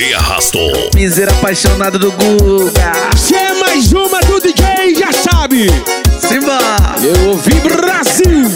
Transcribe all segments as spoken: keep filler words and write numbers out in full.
de arrasto. Miseira apaixonado do Guga. Se é mais uma do D J, já sabe. Simba. Eu ouvi Brasil.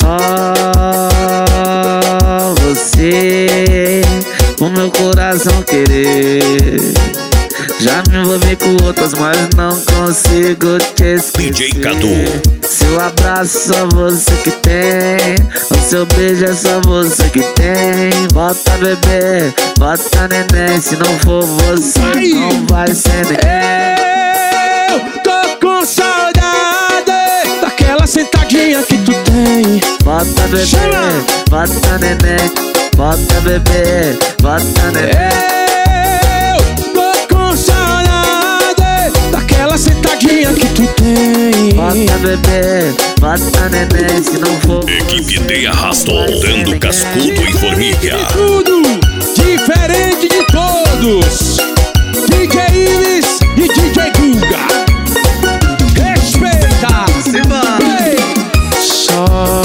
Ah, você, o meu coração querer. Já me envolvi com outras, mas não consigo te esquecer. D J Cadu. Seu abraço só você que tem, o seu beijo é só você que tem. Bota bebê, bota neném, se não for você, Ai. não vai ser neném. Eu tô com saudade daquela sentadinha que tu tem. Bota bebê, Chama. bota neném, bota bebê, bota neném. Eu tô com saudade daquela sentadinha que tu tem. Bota bebê, bota neném, se não for Equipe de arrasto, dando cascudo em formiga. Tudo diferente de todos. D J Ives e D J Guga. Respeita. Simba. Ei. Só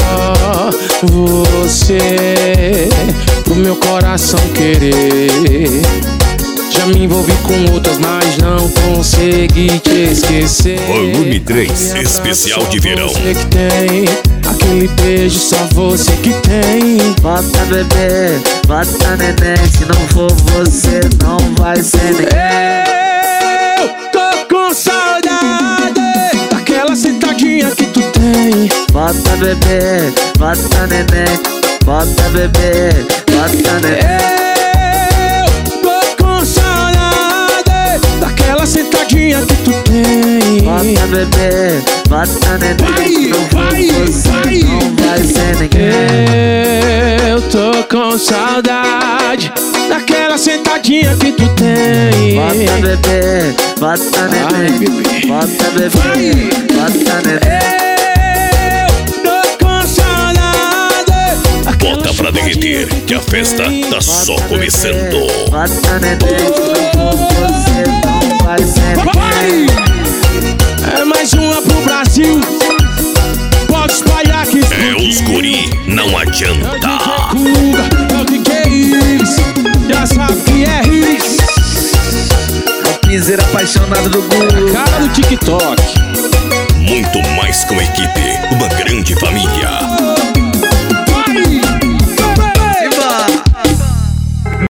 você pro meu coração querer. Já me envolvi com outras, mas não consegui te esquecer. Volume três, especial de verão. Você que tem aquele beijo, só você que tem. Bota bebê, bota neném, se não for você, não vai ser neném. Eu tô com saudade daquela sentadinha que tu tem. Bota bebê, bota neném, bota bebê, bota neném. Eu tô com saudade daquela sentadinha que tu tem. Bota bebê, bota neném, se não for vai, você, vai. não vai ser ninguém. Eu tô com saudade daquela sentadinha que tu tem. Bota bebê, bota Ai, neném, bebê. bota bebê, Vai. bota neném. Eu tô com saudade daquela Bota pra derreter, que a festa tá só começando. Bota neném, se não for você, não vai ser Vai! ninguém. É mais uma pro Brasil. Pode espalhar que É os guri, não adianta. Guga, é o D J Ives. Já sabe que é Ives. Miseira apaixonado do Guga. Cara do TikTok. Muito mais com a equipe, uma grande família.